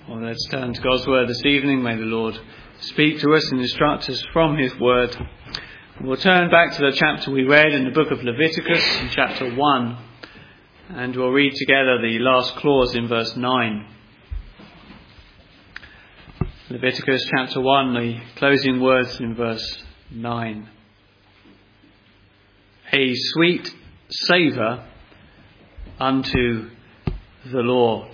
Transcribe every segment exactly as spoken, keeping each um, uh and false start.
Well, let's turn to God's word this evening. May the Lord speak to us and instruct us from his word. We'll turn back to the chapter we read in the book of Leviticus, in chapter one, and we'll read together the last clause in verse nine. Leviticus chapter one, the closing words in verse nine. A sweet savour unto the Lord.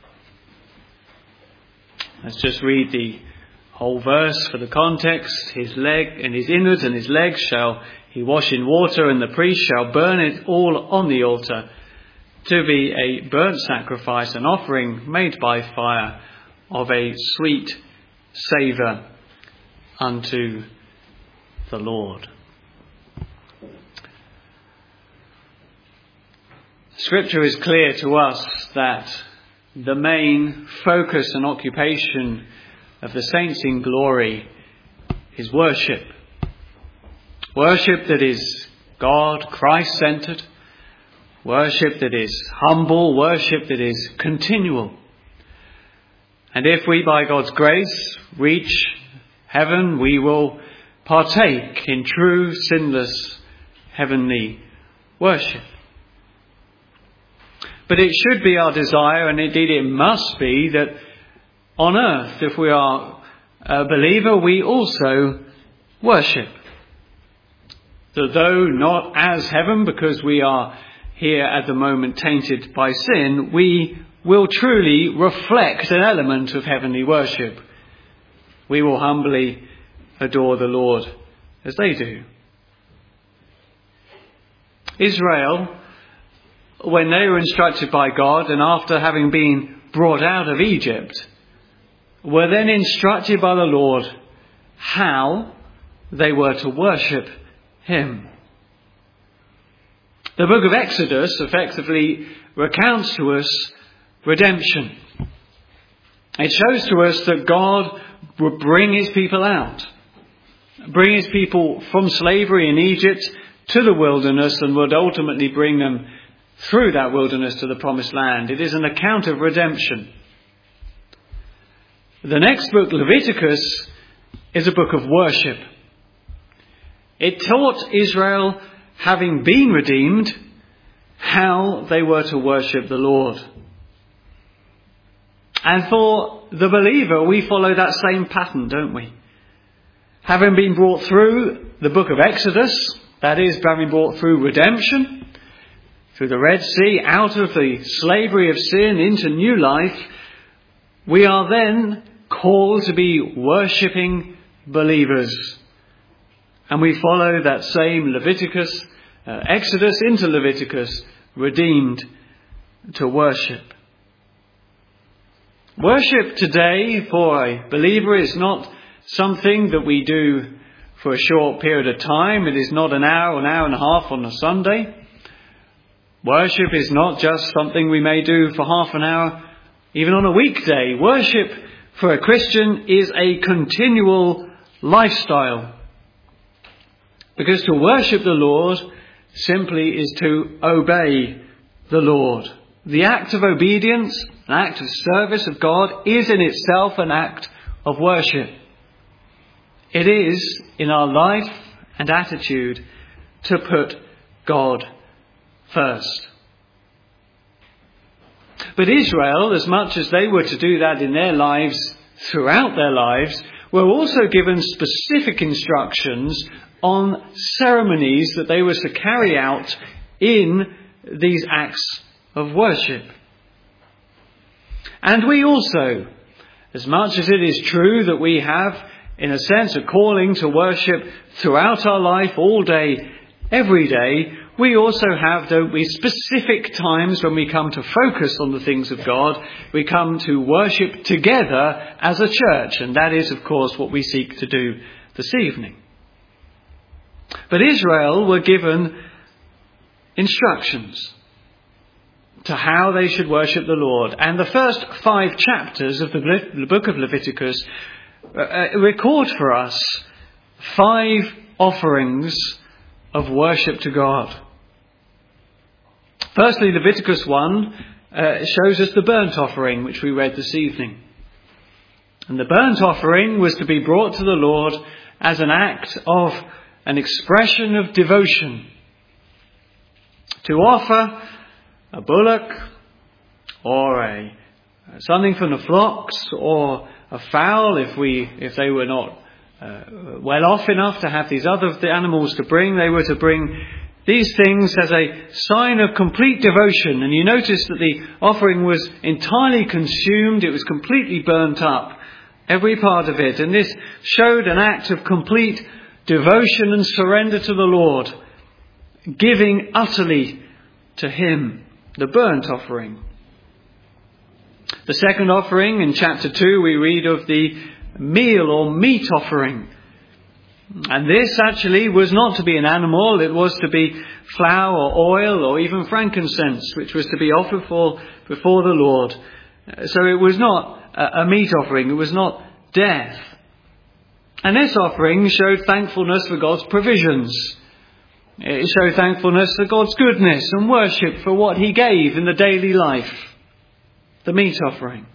Let's just read the whole verse for the context. His leg and his innards and his legs shall he wash in water, and the priest shall burn it all on the altar to be a burnt sacrifice, an offering made by fire of a sweet savour unto the Lord. Scripture is clear to us that the main focus and occupation of the saints in glory is worship. Worship that is God, Christ-centred. Worship that is humble. Worship that is continual. And if we, by God's grace, reach heaven, we will partake in true, sinless, heavenly worship. But it should be our desire, and indeed it must be, that on earth, if we are a believer, we also worship. That though not as heaven, because we are here at the moment tainted by sin, we will truly reflect an element of heavenly worship. We will humbly adore the Lord as they do. Israel, when they were instructed by God, and after having been brought out of Egypt, were then instructed by the Lord how they were to worship him. The book of Exodus effectively recounts to us redemption. It shows to us that God would bring his people out, bring his people from slavery in Egypt to the wilderness, and would ultimately bring them through that wilderness to the promised land. It is an account of redemption. The next book, Leviticus, is a book of worship. It taught Israel, having been redeemed, how they were to worship the Lord. And for the believer, we follow that same pattern, don't we? Having been brought through the book of Exodus, that is, having brought through redemption, through the Red Sea, out of the slavery of sin into new life, we are then called to be worshipping believers. And we follow that same Leviticus, uh, Exodus into Leviticus, redeemed to worship. Worship today for a believer is not something that we do for a short period of time. It is not an hour, an hour and a half on a Sunday. Worship is not just something we may do for half an hour, even on a weekday. Worship for a Christian is a continual lifestyle. Because to worship the Lord simply is to obey the Lord. The act of obedience, an act of service of God, is in itself an act of worship. It is in our life and attitude to put God first. But Israel, as much as they were to do that in their lives, throughout their lives, were also given specific instructions on ceremonies that they were to carry out in these acts of worship. And we also, as much as it is true that we have, in a sense, a calling to worship throughout our life, all day, every day, we also have, don't we, specific times when we come to focus on the things of God. We come to worship together as a church. And that is, of course, what we seek to do this evening. But Israel were given instructions to how they should worship the Lord. And the first five chapters of the book of Leviticus record for us five offerings of worship to God. Firstly, Leviticus one uh, shows us the burnt offering, which we read this evening. And the burnt offering was to be brought to the Lord as an act of an expression of devotion. To offer a bullock or a something from the flocks or a fowl if we if they were not uh, well off enough to have these other the animals to bring, they were to bring these things as a sign of complete devotion. And you notice that the offering was entirely consumed, it was completely burnt up, every part of it. And this showed an act of complete devotion and surrender to the Lord, giving utterly to Him, the burnt offering. The second offering, in chapter two, we read of the meal or meat offering. And this actually was not to be an animal, it was to be flour or oil or even frankincense, which was to be offered for before the Lord. So it was not a meat offering, it was not death. And this offering showed thankfulness for God's provisions. It showed thankfulness for God's goodness and worship for what He gave in the daily life. The meat offering.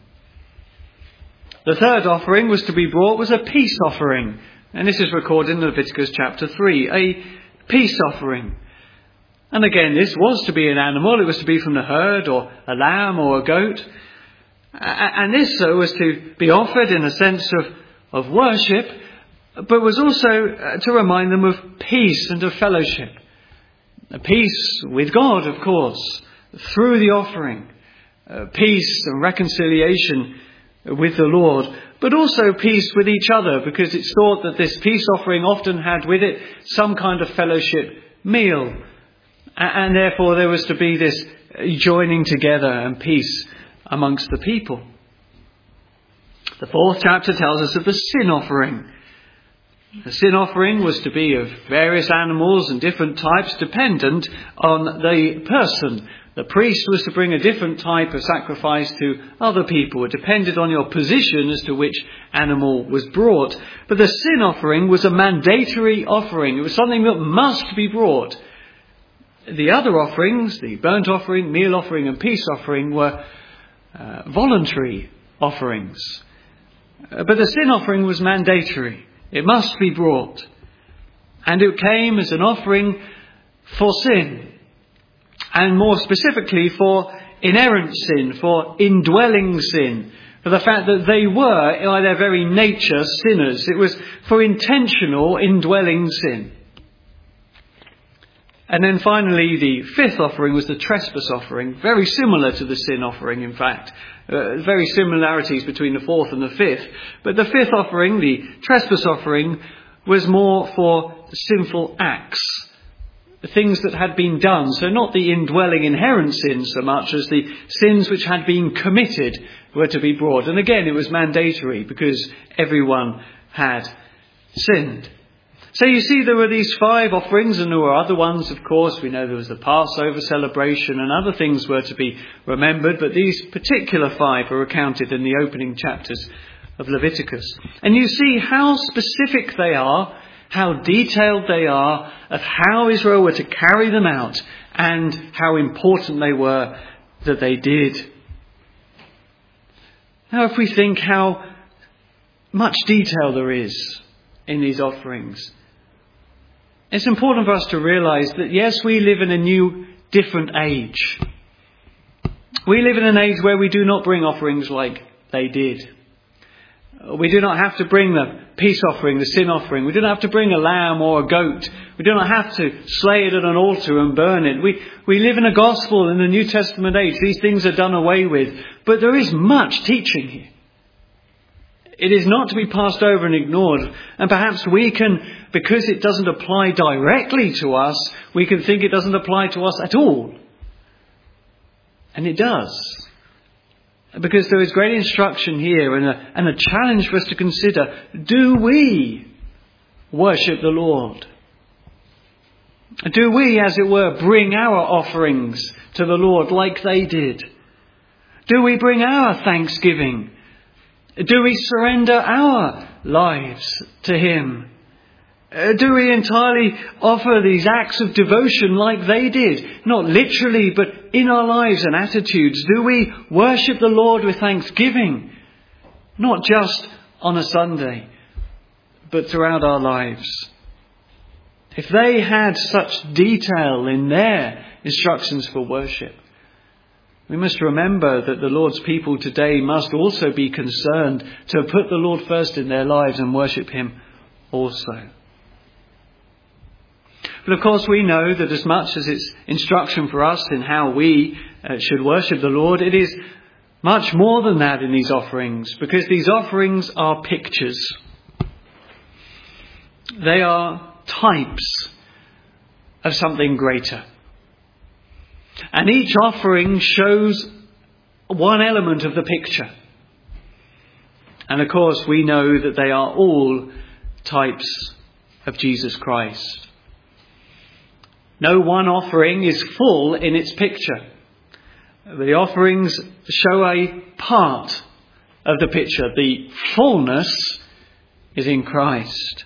The third offering was to be brought was a peace offering. And this is recorded in Leviticus chapter three, a peace offering. And again, this was to be an animal. It was to be from the herd or a lamb or a goat. And this so was to be offered in a sense of, of worship, but was also to remind them of peace and of fellowship. A peace with God, of course, through the offering. Uh, peace and reconciliation with the Lord, but also peace with each other, because it's thought that this peace offering often had with it some kind of fellowship meal. And therefore there was to be this joining together and peace amongst the people. The fourth chapter tells us of the sin offering. The sin offering was to be of various animals and different types dependent on the person. The priest was to bring a different type of sacrifice to other people. It depended on your position as to which animal was brought. But the sin offering was a mandatory offering. It was something that must be brought. The other offerings, the burnt offering, meal offering and peace offering, were uh, voluntary offerings. Uh, but the sin offering was mandatory. It must be brought. And it came as an offering for sin. And more specifically for inerrant sin, for indwelling sin, for the fact that they were, by their very nature, sinners. It was for intentional indwelling sin. And then finally, the fifth offering was the trespass offering, very similar to the sin offering, in fact. Uh, very similarities between the fourth and the fifth. But the fifth offering, the trespass offering, was more for sinful acts. Things that had been done. So not the indwelling inherent sins so much as the sins which had been committed were to be brought. And again, it was mandatory because everyone had sinned. So you see, there were these five offerings, and there were other ones, of course. We know there was the Passover celebration and other things were to be remembered, but these particular five are recounted in the opening chapters of Leviticus. And you see how specific they are, how detailed they are, of how Israel were to carry them out and how important they were that they did. Now, if we think how much detail there is in these offerings, it's important for us to realise that, yes, we live in a new, different age. We live in an age where we do not bring offerings like they did. We do not have to bring the peace offering, the sin offering. We do not have to bring a lamb or a goat. We do not have to slay it at an altar and burn it. We, we live in a gospel in the New Testament age. These things are done away with. But there is much teaching here. It is not to be passed over and ignored. And perhaps we can, because it doesn't apply directly to us, we can think it doesn't apply to us at all. And it does. Because there is great instruction here and a, and a challenge for us to consider. Do we worship the Lord? Do we, as it were, bring our offerings to the Lord like they did? Do we bring our thanksgiving? Do we surrender our lives to Him? Uh, do we entirely offer these acts of devotion like they did? Not literally, but in our lives and attitudes. Do we worship the Lord with thanksgiving? Not just on a Sunday, but throughout our lives. If they had such detail in their instructions for worship, we must remember that the Lord's people today must also be concerned to put the Lord first in their lives and worship him also. But of course we know that as much as it's instruction for us in how we uh, should worship the Lord, it is much more than that in these offerings, because these offerings are pictures. They are types of something greater. And each offering shows one element of the picture. And of course we know that they are all types of Jesus Christ. No one offering is full in its picture. The offerings show a part of the picture. The fullness is in Christ.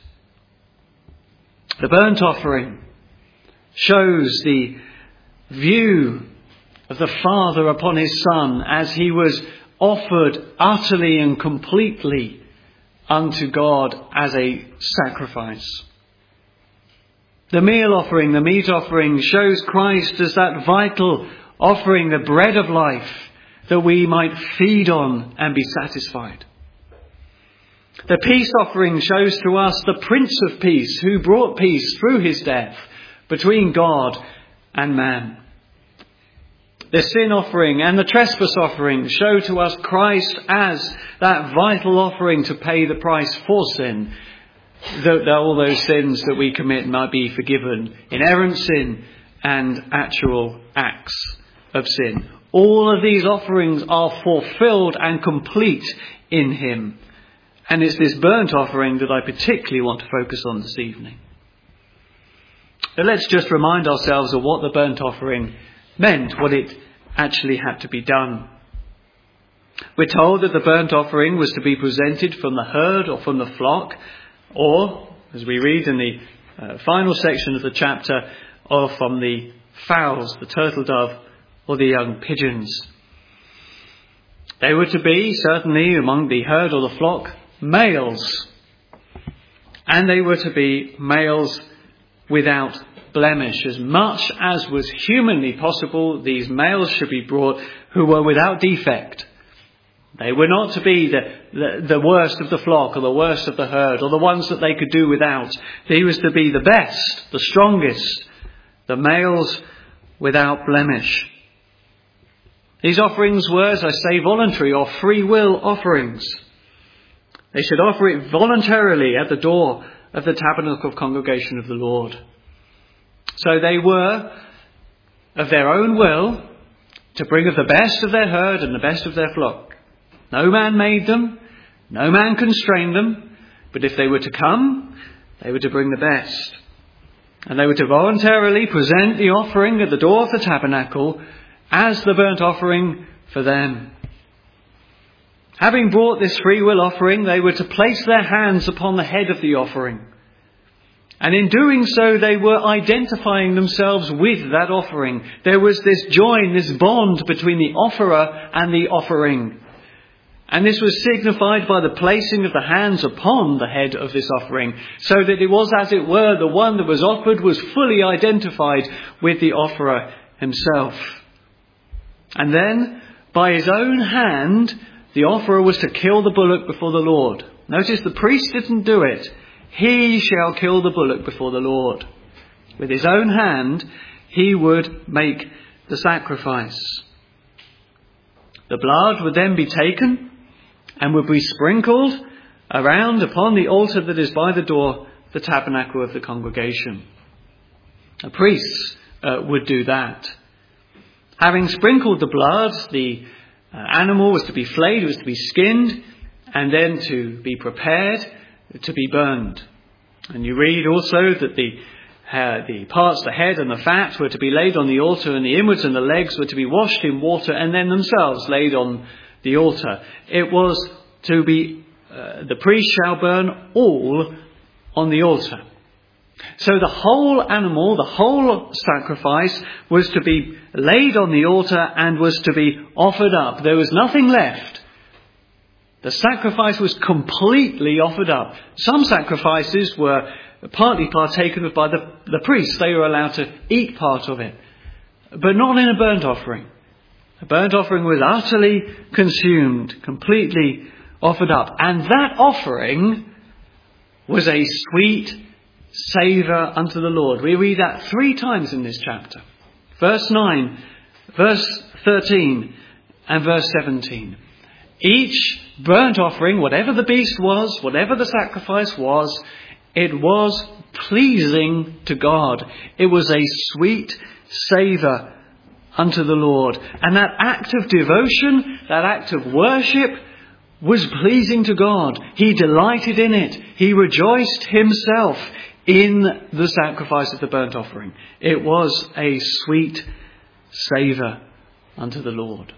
The burnt offering shows the view of the Father upon his Son as he was offered utterly and completely unto God as a sacrifice. The meal offering, the meat offering, shows Christ as that vital offering, the bread of life, that we might feed on and be satisfied. The peace offering shows to us the Prince of Peace, who brought peace through his death between God and man. The sin offering and the trespass offering show to us Christ as that vital offering to pay the price for sin, that all those sins that we commit might be forgiven, inerrant sin and actual acts of sin. All of these offerings are fulfilled and complete in him. And it's this burnt offering that I particularly want to focus on this evening. But let's just remind ourselves of what the burnt offering meant, what it actually had to be done. We're told that the burnt offering was to be presented from the herd or from the flock, or, as we read in the uh, final section of the chapter, or from the fowls, the turtle dove, or the young pigeons. They were to be, certainly among the herd or the flock, males. And they were to be males without blemish. As much as was humanly possible, these males should be brought who were without defect. They were not to be the, the, the worst of the flock or the worst of the herd or the ones that they could do without. They was to be the best, the strongest, the males without blemish. These offerings were, as I say, voluntary or free will offerings. They should offer it voluntarily at the door of the tabernacle of congregation of the Lord. So they were of their own will to bring of the best of their herd and the best of their flock. No man made them, no man constrained them, but if they were to come, they were to bring the best. And they were to voluntarily present the offering at the door of the tabernacle as the burnt offering for them. Having brought this free will offering, they were to place their hands upon the head of the offering. And in doing so, they were identifying themselves with that offering. There was this join, this bond between the offerer and the offering. And this was signified by the placing of the hands upon the head of this offering, so that it was, as it were, the one that was offered was fully identified with the offerer himself. And then, by his own hand, the offerer was to kill the bullock before the Lord. Notice the priest didn't do it. He shall kill the bullock before the Lord. With his own hand, he would make the sacrifice. The blood would then be taken and would be sprinkled around upon the altar that is by the door, the tabernacle of the congregation. A priest uh, would do that. Having sprinkled the blood, the uh, animal was to be flayed, it was to be skinned, and then to be prepared to be burned. And you read also that the uh, the parts, the head and the fat, were to be laid on the altar, and the inwards and the legs were to be washed in water and then themselves laid on the altar. It was to be, uh, the priest shall burn all on the altar. So the whole animal, the whole sacrifice was to be laid on the altar and was to be offered up. There was nothing left. The sacrifice was completely offered up. Some sacrifices were partly partaken of by the, the priests. They were allowed to eat part of it, but not in a burnt offering. A burnt offering was utterly consumed, completely offered up. And that offering was a sweet savour unto the Lord. We read that three times in this chapter. Verse nine, verse thirteen, and verse seventeen. Each burnt offering, whatever the beast was, whatever the sacrifice was, it was pleasing to God. It was a sweet savour unto the Lord. And that act of devotion, that act of worship, was pleasing to God. He delighted in it. He rejoiced himself in the sacrifice of the burnt offering. It was a sweet savour unto the Lord.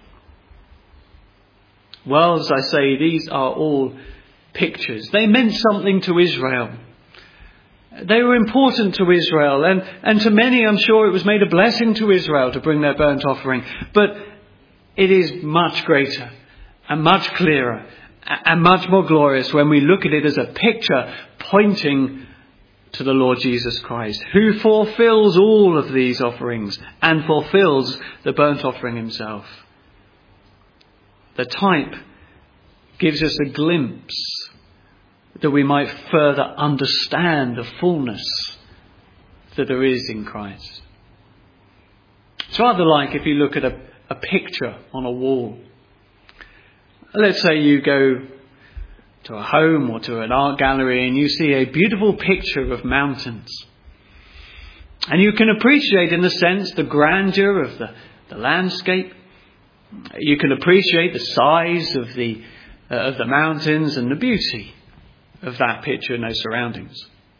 Well, as I say, these are all pictures. They meant something to Israel. They were important to Israel, and, and to many, I'm sure, it was made a blessing to Israel to bring their burnt offering. But it is much greater and much clearer and much more glorious when we look at it as a picture pointing to the Lord Jesus Christ, who fulfills all of these offerings and fulfills the burnt offering himself. The type gives us a glimpse that we might further understand the fullness that there is in Christ. It's rather like if you look at a, a picture on a wall. Let's say you go to a home or to an art gallery and you see a beautiful picture of mountains. And you can appreciate, in a sense, the grandeur of the, the landscape. You can appreciate the size of the uh, of the mountains and the beauty of that picture and those surroundings.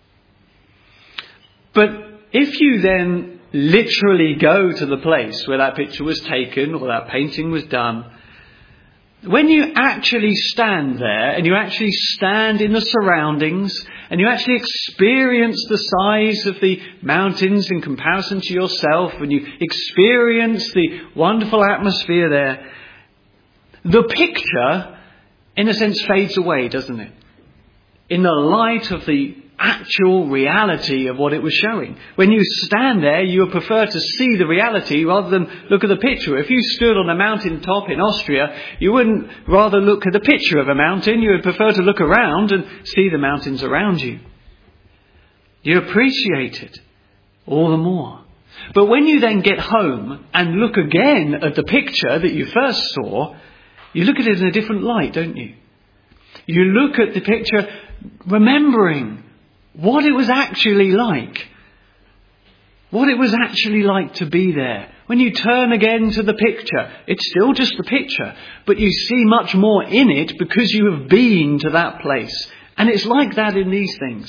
But if you then literally go to the place where that picture was taken or that painting was done, when you actually stand there and you actually stand in the surroundings and you actually experience the size of the mountains in comparison to yourself, and you experience the wonderful atmosphere there, the picture, in a sense, fades away, doesn't it? In the light of the actual reality of what it was showing. When you stand there, you would prefer to see the reality rather than look at the picture. If you stood on a mountain top in Austria, you wouldn't rather look at the picture of a mountain. You would prefer to look around and see the mountains around you. You appreciate it all the more. But when you then get home and look again at the picture that you first saw, you look at it in a different light, don't you? You look at the picture remembering what it was actually like. What it was actually like to be there. When you turn again to the picture, it's still just the picture, but you see much more in it because you have been to that place. And it's like that in these things.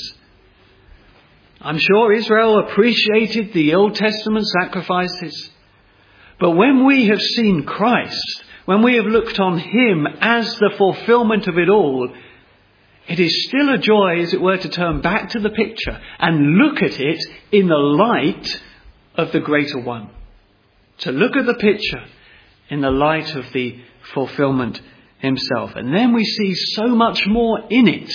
I'm sure Israel appreciated the Old Testament sacrifices. But when we have seen Christ, when we have looked on him as the fulfillment of it all, it is still a joy, as it were, to turn back to the picture and look at it in the light of the greater one. To look at the picture in the light of the fulfillment himself. And then we see so much more in it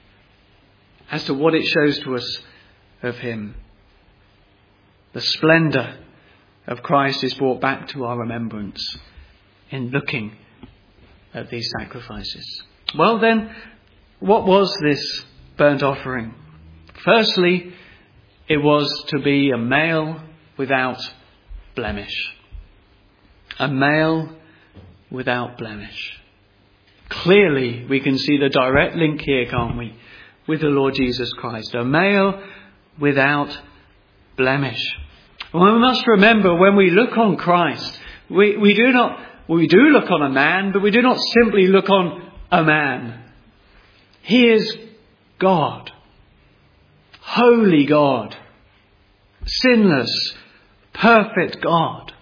as to what it shows to us of him. The splendour of Christ is brought back to our remembrance in looking at these sacrifices. Well then, what was this burnt offering? Firstly, it was to be a male without blemish. A male without blemish. Clearly, we can see the direct link here, can't we, with the Lord Jesus Christ. A male without blemish. Well, we must remember, when we look on Christ, we, we do not, we do look on a man, but we do not simply look on a man. He is God, holy God, sinless, perfect God.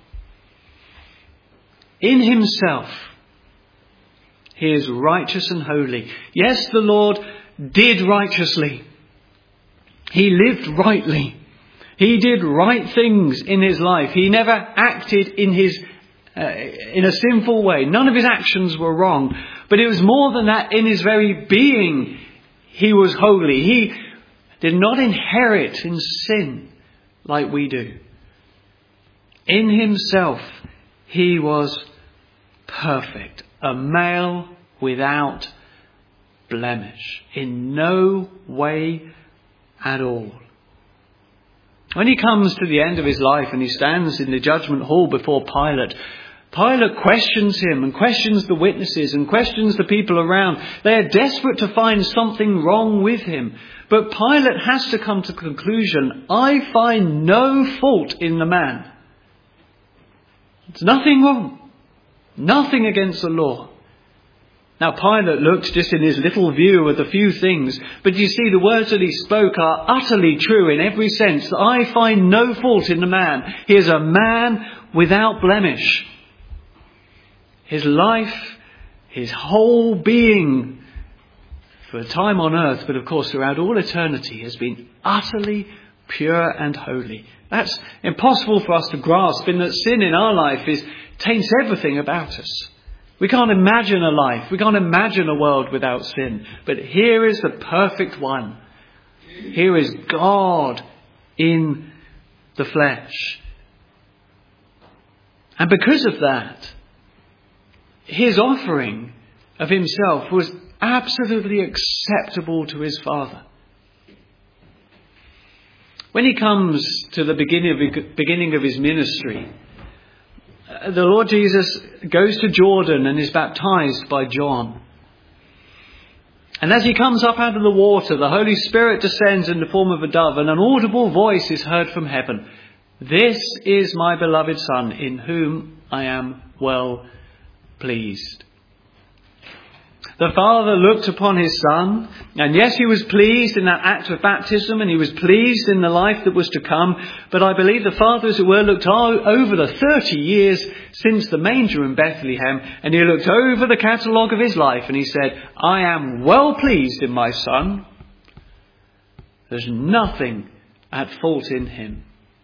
In himself, he is righteous and holy. Yes, the Lord did righteously. He lived rightly. He did right things in his life. He never acted in his uh, in a sinful way. None of his actions were wrong. But it was more than that. In his very being, he was holy. He did not inherit in sin like we do. In himself, he was perfect, a male without blemish, in no way at all. When he comes to the end of his life and he stands in the judgment hall before Pilate, Pilate questions him and questions the witnesses and questions the people around. They are desperate to find something wrong with him. But Pilate has to come to the conclusion, I find no fault in the man. There's nothing wrong. Nothing against the law. Now Pilate looked just in his little view at a few things, but you see the words that he spoke are utterly true in every sense. I find no fault in the man. He is a man without blemish. His life, his whole being, for a time on earth, but of course throughout all eternity, has been utterly pure and holy. That's impossible for us to grasp, in that sin in our life is taints everything about us. We can't imagine a life. We can't imagine a world without sin. But here is the perfect one. Here is God in the flesh. And because of that, his offering of himself was absolutely acceptable to his Father. When he comes to the beginning of, beginning of his ministry, the Lord Jesus goes to Jordan and is baptized by John. And as he comes up out of the water, the Holy Spirit descends in the form of a dove, and an audible voice is heard from heaven. This is my beloved Son, in whom I am well pleased. The Father looked upon his Son, and yes, he was pleased in that act of baptism, and he was pleased in the life that was to come. But I believe the Father, as it were, looked over the thirty years since the manger in Bethlehem, and he looked over the catalogue of his life, and he said, I am well pleased in my Son. There's nothing at fault in him.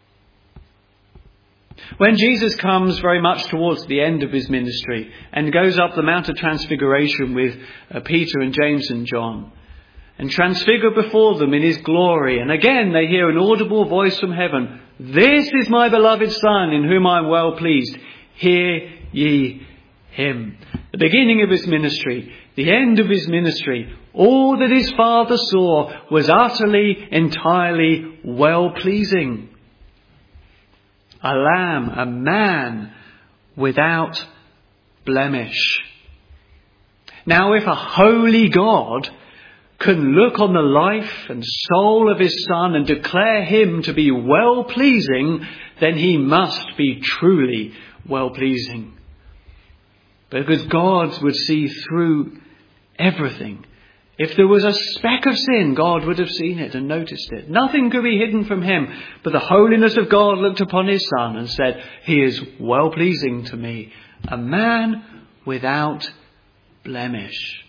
When Jesus comes very much towards the end of his ministry and goes up the Mount of Transfiguration with uh, Peter and James and John, and transfigured before them in his glory, and again they hear an audible voice from heaven, this is my beloved Son, in whom I am well pleased. Hear ye him. The beginning of his ministry, the end of his ministry, all that his Father saw was utterly, entirely well pleasing. A lamb, a man without blemish. Now, if a holy God can look on the life and soul of his Son and declare him to be well-pleasing, then he must be truly well-pleasing. Because God would see through everything. If there was a speck of sin, God would have seen it and noticed it. Nothing could be hidden from him. But the holiness of God looked upon his Son and said, he is well-pleasing to me, a man without blemish.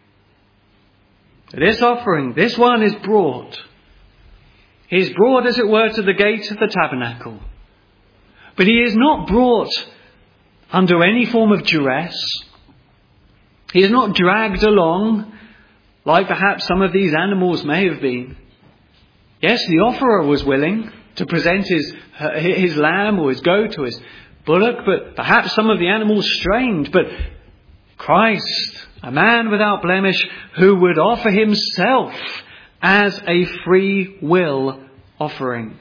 This offering, this one is brought. He is brought, as it were, to the gate of the tabernacle. But he is not brought under any form of duress. He is not dragged along like perhaps some of these animals may have been. Yes, the offerer was willing to present his, his lamb or his goat or his bullock, but perhaps some of the animals strained. But Christ, a man without blemish, who would offer himself as a free will offering.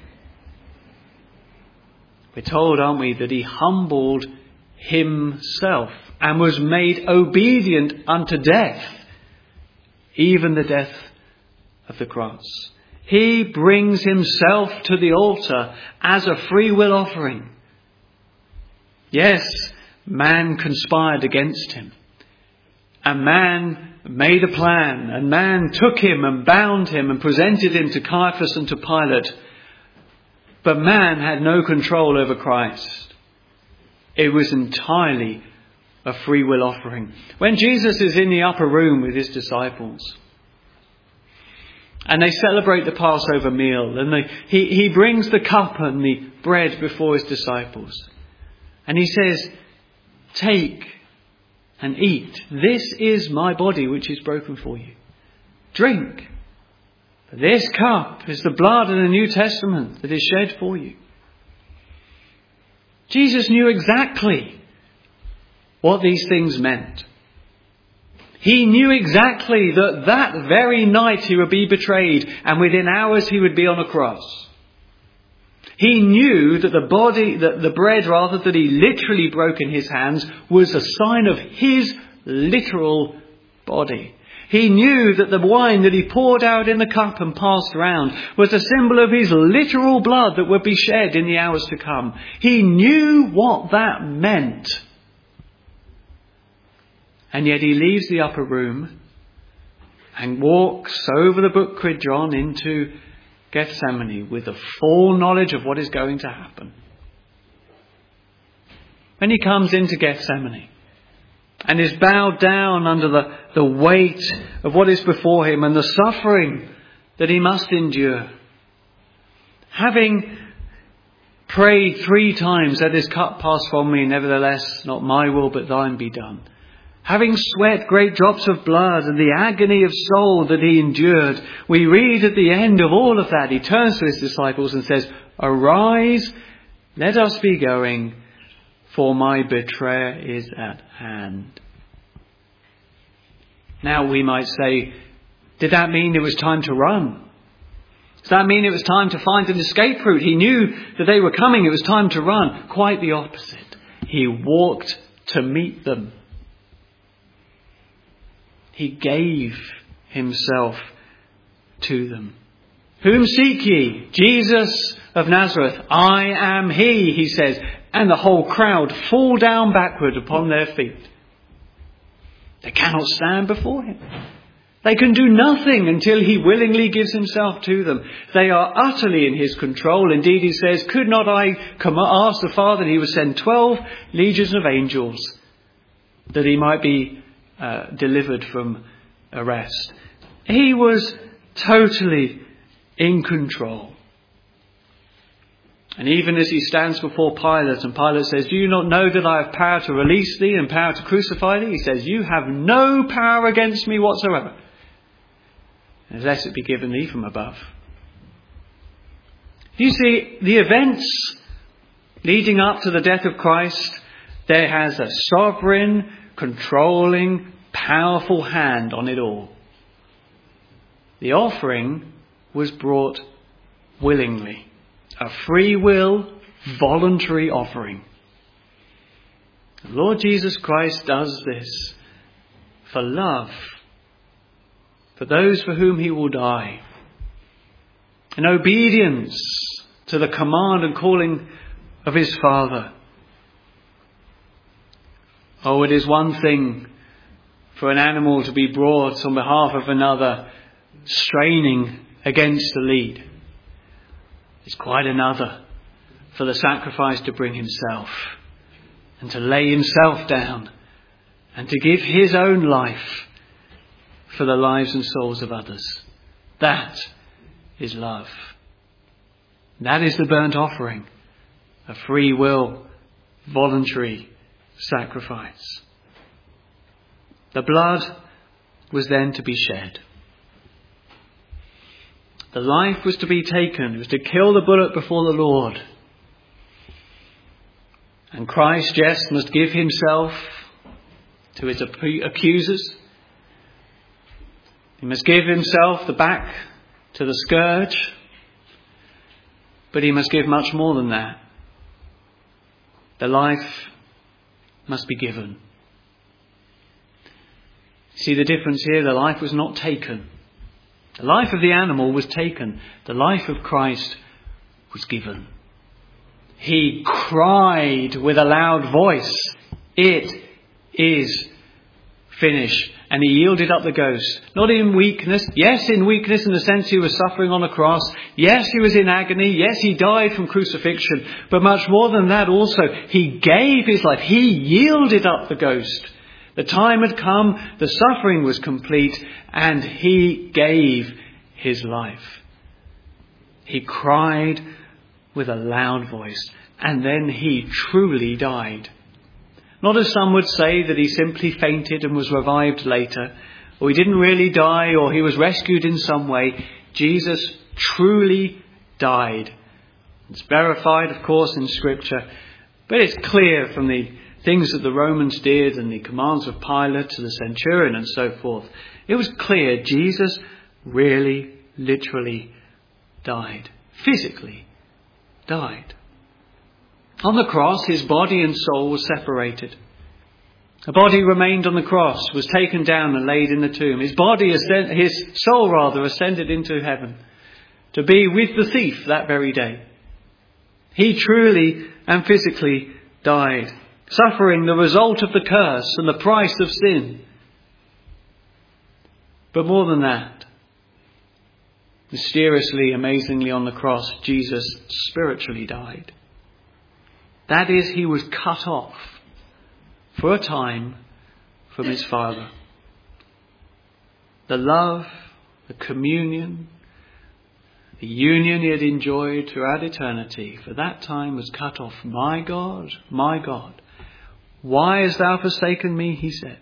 We're told, aren't we, that he humbled himself and was made obedient unto death, even the death of the cross. He brings himself to the altar as a free will offering. Yes, man conspired against him. And man made a plan. And man took him and bound him and presented him to Caiaphas and to Pilate. But man had no control over Christ. It was entirely a free will offering. When Jesus is in the upper room with his disciples, and they celebrate the Passover meal, and they, he, he brings the cup and the bread before his disciples, and he says, take and eat. This is my body which is broken for you. Drink. For this cup is the blood of the New Testament that is shed for you. Jesus knew exactly what these things meant. He knew exactly that that very night he would be betrayed, and within hours he would be on a cross. He knew that the body, that the bread rather that he literally broke in his hands was a sign of his literal body. He knew that the wine that he poured out in the cup and passed round was a symbol of his literal blood that would be shed in the hours to come. He knew what that meant. And yet he leaves the upper room and walks over the brook Kidron into Gethsemane with the full knowledge of what is going to happen. When he comes into Gethsemane and is bowed down under the, the weight of what is before him and the suffering that he must endure, having prayed three times, "Let this cup pass from me, nevertheless not my will but thine be done," having sweat great drops of blood and the agony of soul that he endured, we read at the end of all of that, he turns to his disciples and says, "Arise, let us be going, for my betrayer is at hand." Now we might say, did that mean it was time to run? Does that mean it was time to find an escape route? He knew that they were coming. It was time to run. Quite the opposite. He walked to meet them. He gave himself to them. "Whom seek ye? Jesus of Nazareth. I am he," he says. And the whole crowd fall down backward upon their feet. They cannot stand before him. They can do nothing until he willingly gives himself to them. They are utterly in his control. Indeed, he says, "Could not I come ask the Father that he would send twelve legions of angels that he might be uh, delivered from arrest?" He was totally in control. And even as he stands before Pilate, and Pilate says, "Do you not know that I have power to release thee and power to crucify thee?" He says, "You have no power against me whatsoever, unless it be given thee from above." You see, the events leading up to the death of Christ, there has a sovereign, controlling, powerful hand on it all. The offering was brought willingly. A free will, voluntary offering. The Lord Jesus Christ does this for love, for those for whom he will die, in obedience to the command and calling of his Father. Oh, it is one thing for an animal to be brought on behalf of another, straining against the lead. It's quite another for the sacrifice to bring himself and to lay himself down and to give his own life for the lives and souls of others. That is love. That is the burnt offering, a free will, voluntary sacrifice. The blood was then to be shed. The life was to be taken. It was to kill the bullet before the Lord. And Christ, yes, must give himself to his accusers. He must give himself the back to the scourge. But he must give much more than that. The life must be given. See the difference here? The life was not taken. The life of the animal was taken. The life of Christ was given. He cried with a loud voice, "It is finished." And he yielded up the ghost. Not in weakness. Yes, in weakness in the sense he was suffering on a cross. Yes, he was in agony. Yes, he died from crucifixion. But much more than that also, he gave his life. He yielded up the ghost. The time had come, the suffering was complete, and he gave his life. He cried with a loud voice, and then he truly died. Not as some would say, that he simply fainted and was revived later, or he didn't really die, or he was rescued in some way. Jesus truly died. It's verified, of course, in Scripture, but it's clear from the things that the Romans did and the commands of Pilate to the centurion and so forth. It was clear Jesus really, literally died. Physically died. On the cross, his body and soul were separated. The body remained on the cross, was taken down and laid in the tomb. His body, his soul rather, ascended into heaven to be with the thief that very day. He truly and physically died, suffering the result of the curse and the price of sin. But more than that, mysteriously, amazingly on the cross, Jesus spiritually died. That is, he was cut off for a time from his Father. The love, the communion, the union he had enjoyed throughout eternity, for that time was cut off. My God, my God, why hast thou forsaken me? He said.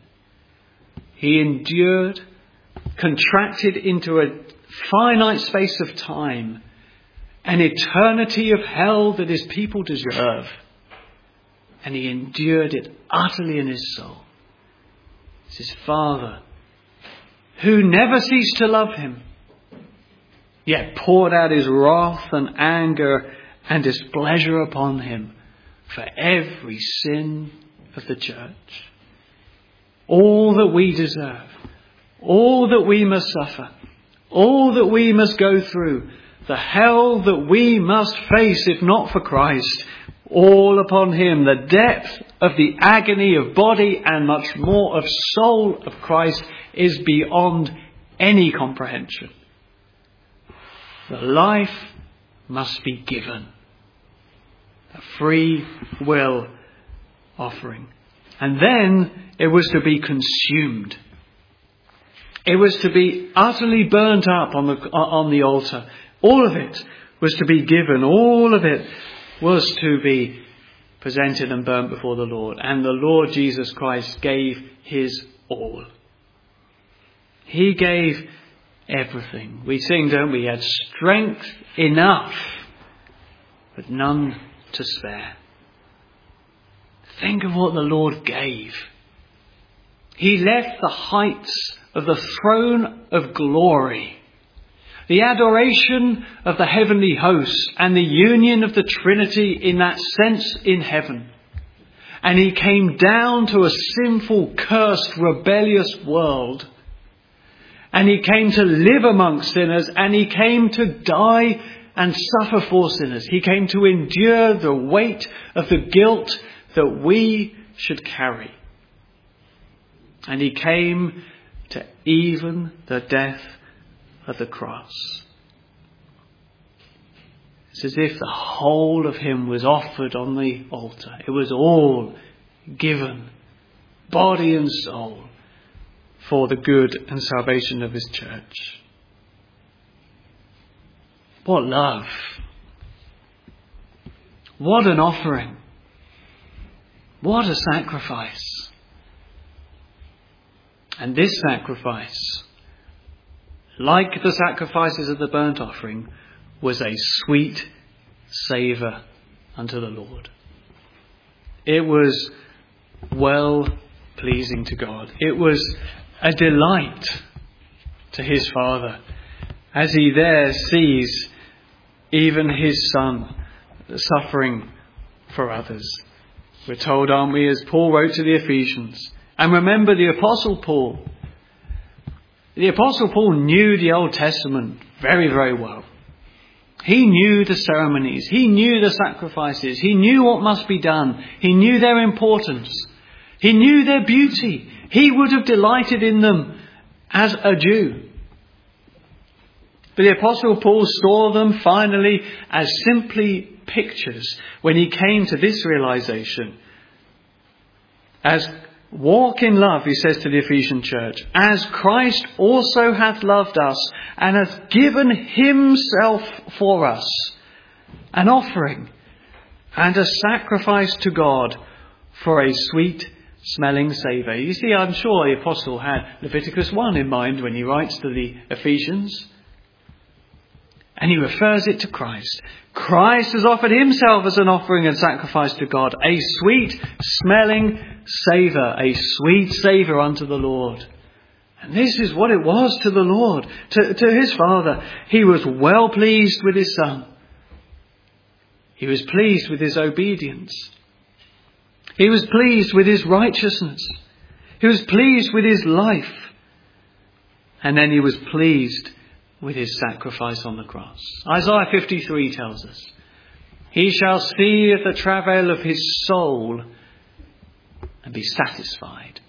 He endured, contracted into a finite space of time, an eternity of hell that his people deserve. And he endured it utterly in his soul. It's his Father, who never ceased to love him, yet poured out his wrath and anger and displeasure upon him for every sin of the church. All that we deserve, all that we must suffer, all that we must go through, the hell that we must face if not for Christ, all upon him. The depth of the agony of body and much more of soul of Christ is beyond any comprehension. The life must be given. A free will offering. And then it was to be consumed. It was to be utterly burnt up on the, on the altar. All of it was to be given. All of it was to be presented and burnt before the Lord. And the Lord Jesus Christ gave his all. He gave everything. We sing, don't we? He had strength enough, but none to spare. Think of what the Lord gave. He left the heights of the throne of glory, the adoration of the heavenly hosts and the union of the Trinity in that sense in heaven. And he came down to a sinful, cursed, rebellious world. And he came to live amongst sinners, and he came to die and suffer for sinners. He came to endure the weight of the guilt that we should carry. And he came to even the death of the cross. It's as if the whole of him was offered on the altar. It was all given, body and soul, for the good and salvation of his church. What love! What an offering! What a sacrifice! And this sacrifice, like the sacrifices of the burnt offering, was a sweet savour unto the Lord. It was well pleasing to God. It was a delight to his Father as he there sees even his Son suffering for others. We're told, aren't we, as Paul wrote to the Ephesians. And remember the Apostle Paul. The Apostle Paul knew the Old Testament very, very well. He knew the ceremonies. He knew the sacrifices. He knew what must be done. He knew their importance. He knew their beauty. He would have delighted in them as a Jew. But the Apostle Paul saw them finally as simply pictures when he came to this realization. As walk in love, he says to the Ephesian church, as Christ also hath loved us and hath given himself for us, an offering and a sacrifice to God for a sweet smelling savour. You see, I'm sure the apostle had Leviticus one in mind when he writes to the Ephesians. And he refers it to Christ. Christ has offered himself as an offering and sacrifice to God, a sweet smelling savour, a sweet savour unto the Lord. And this is what it was to the Lord, to, to his Father. He was well pleased with his Son. He was pleased with his obedience. He was pleased with his righteousness. He was pleased with his life. And then he was pleased with his sacrifice on the cross. Isaiah fifty-three tells us, he shall see the travail of his soul and be satisfied.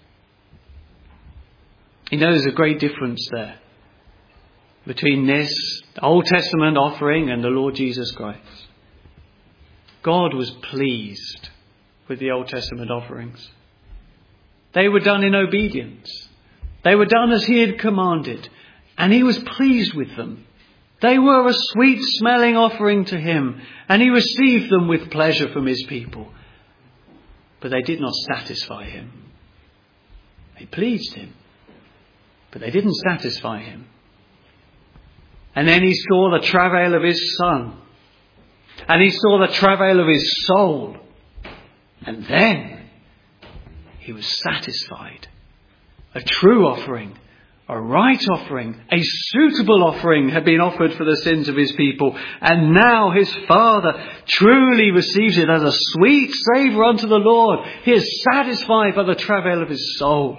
You know, there's a great difference there between this Old Testament offering and the Lord Jesus Christ. God was pleased with the Old Testament offerings. They were done in obedience. They were done as he had commanded. And he was pleased with them. They were a sweet smelling offering to him. And he received them with pleasure from his people. But they did not satisfy him. They pleased him. But they didn't satisfy him. And then he saw the travail of his Son. And he saw the travail of his soul. And then he was satisfied. A true offering, a right offering, a suitable offering had been offered for the sins of his people. And now his Father truly receives it as a sweet savour unto the Lord. He is satisfied by the travail of his soul.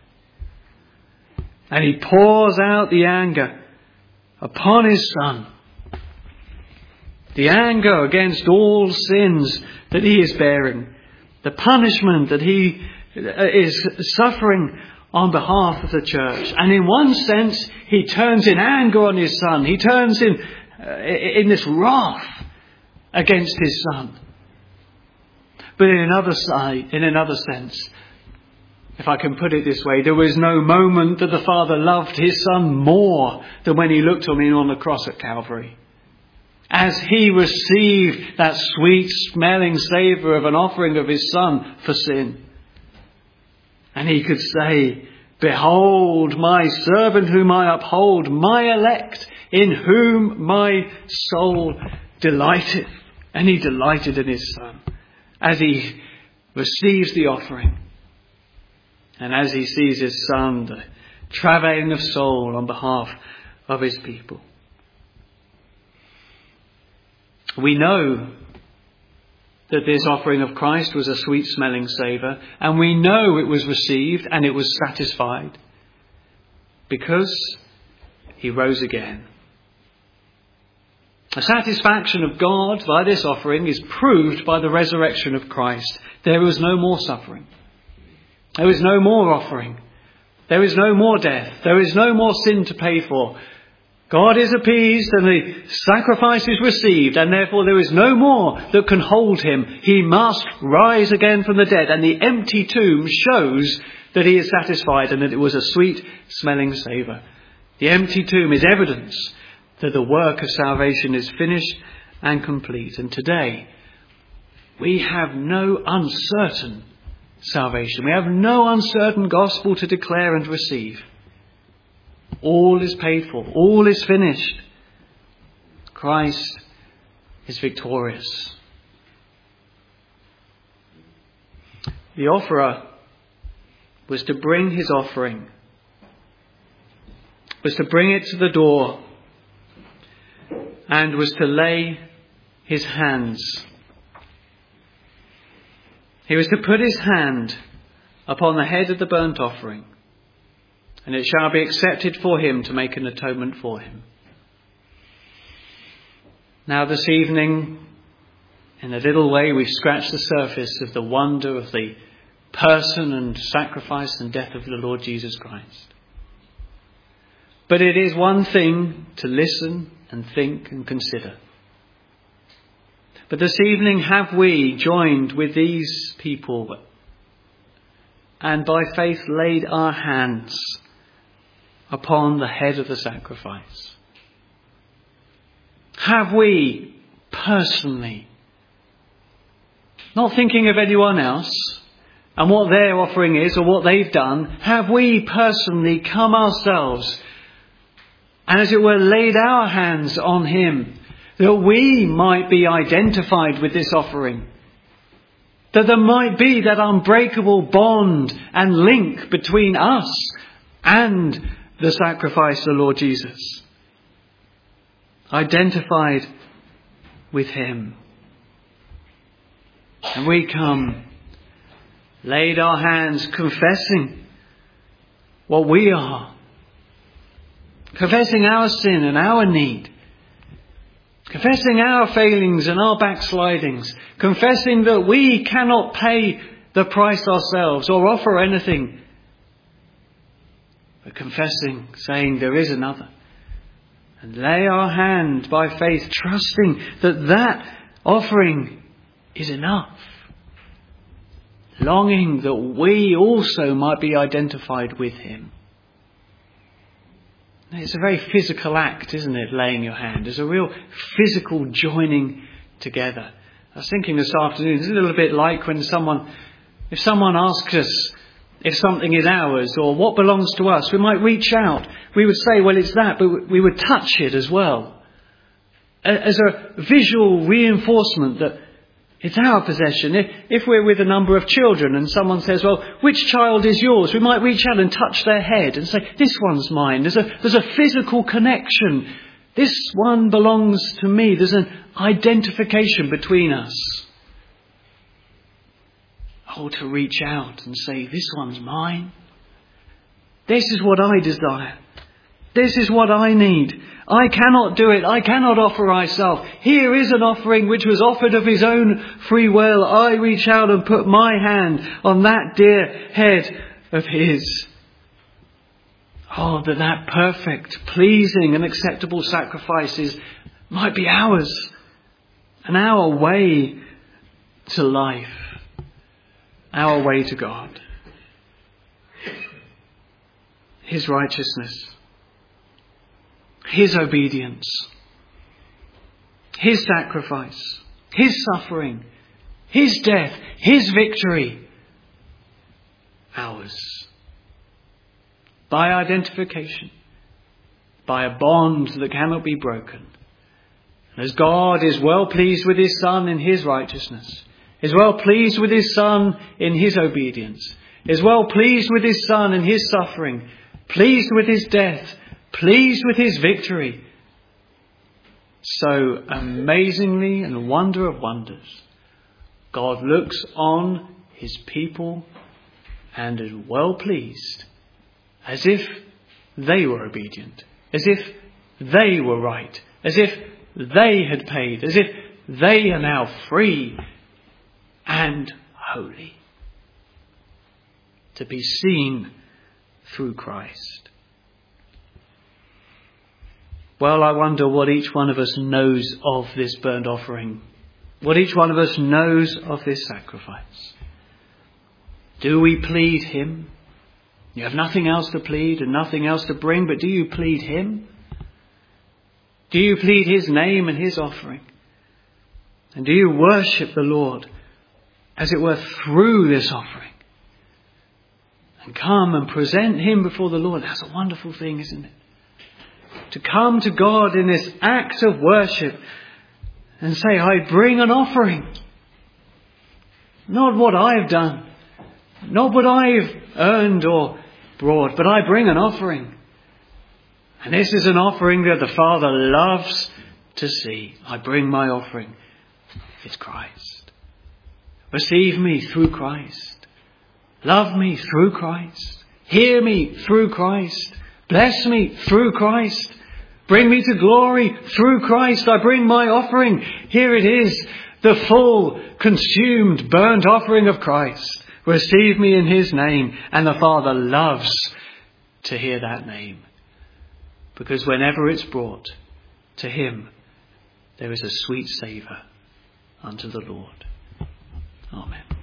And he pours out the anger upon his Son. The anger against all sins that he is bearing. The punishment that he is suffering on behalf of the church. And in one sense, he turns in anger on his Son. He turns in, uh, in this wrath against his Son. But in another side, in another sense, if I can put it this way, there was no moment that the Father loved his Son more than when he looked on him on the cross at Calvary. As he received that sweet smelling savour of an offering of his Son for sin. And he could say, behold my servant whom I uphold, my elect, in whom my soul delighteth. And he delighted in his Son as he receives the offering. And as he sees his Son, the travailing of soul on behalf of his people. We know that this offering of Christ was a sweet smelling savour, and we know it was received and it was satisfied because he rose again. The satisfaction of God by this offering is proved by the resurrection of Christ. There was no more suffering. There is no more offering. There is no more death. There is no more sin to pay for. God is appeased and the sacrifice is received, and therefore there is no more that can hold him. He must rise again from the dead, and the empty tomb shows that he is satisfied and that it was a sweet smelling savour. The empty tomb is evidence that the work of salvation is finished and complete. And today we have no uncertain salvation. We have no uncertain gospel to declare and receive. All is paid for. All is finished. Christ is victorious. The offerer was to bring his offering, was to bring it to the door, and was to lay his hands. He was to put his hand upon the head of the burnt offering, and it shall be accepted for him to make an atonement for him. Now this evening, in a little way, we've scratched the surface of the wonder of the person and sacrifice and death of the Lord Jesus Christ. But it is one thing to listen and think and consider. But this evening, have we joined with these people and by faith laid our hands upon the head of the sacrifice? Have we personally, not thinking of anyone else, and what their offering is or what they've done, have we personally come ourselves and, as it were, laid our hands on him, that we might be identified with this offering, that there might be that unbreakable bond and link between us and the sacrifice of the Lord Jesus. Identified with him. And we come, laid our hands, confessing what we are, confessing our sin and our need, confessing our failings and our backslidings, confessing that we cannot pay the price ourselves or offer anything, but confessing, saying there is another, and lay our hand by faith, trusting that that offering is enough, longing that we also might be identified with him. It's a very physical act, isn't it, laying your hand? There's a real physical joining together. I was thinking this afternoon, it's a little bit like when someone, if someone asks us if something is ours or what belongs to us, we might reach out. We would say, well, it's that, but we would touch it as well, as a visual reinforcement that it's our possession. If, if we're with a number of children and someone says, well, which child is yours? We might reach out and touch their head and say, this one's mine. There's a, there's a physical connection. This one belongs to me. There's an identification between us. Oh, to reach out and say, this one's mine. This is what I desire. This is what I need. I cannot do it. I cannot offer myself. Here is an offering which was offered of his own free will. I reach out and put my hand on that dear head of his. Oh, that that perfect, pleasing and acceptable sacrifices might be ours and our way to life, our way to God. His righteousness, his obedience, his sacrifice, his suffering, his death, his victory, ours. By identification, by a bond that cannot be broken. And as God is well pleased with his Son in his righteousness, is well pleased with his Son in his obedience, is well pleased with his Son in his suffering, pleased with his death, pleased with his victory. So amazingly and wonder of wonders, God looks on his people and is well pleased, as if they were obedient, as if they were right, as if they had paid, as if they are now free and holy, to be seen through Christ. Well, I wonder what each one of us knows of this burnt offering, what each one of us knows of this sacrifice. Do we plead him? You have nothing else to plead and nothing else to bring, but do you plead him? Do you plead his name and his offering? And do you worship the Lord, as it were, through this offering? And come and present him before the Lord. That's a wonderful thing, isn't it? To come to God in this act of worship and say, I bring an offering. Not what I've done, not what I've earned or brought, but I bring an offering. And this is an offering that the Father loves to see. I bring my offering. It's Christ. Receive me through Christ. Love me through Christ. Hear me through Christ. Bless me through Christ. Bring me to glory through Christ. I bring my offering. Here it is, the full, consumed, burnt offering of Christ. Receive me in his name. And the Father loves to hear that name. Because whenever it's brought to him, there is a sweet savour unto the Lord. Amen.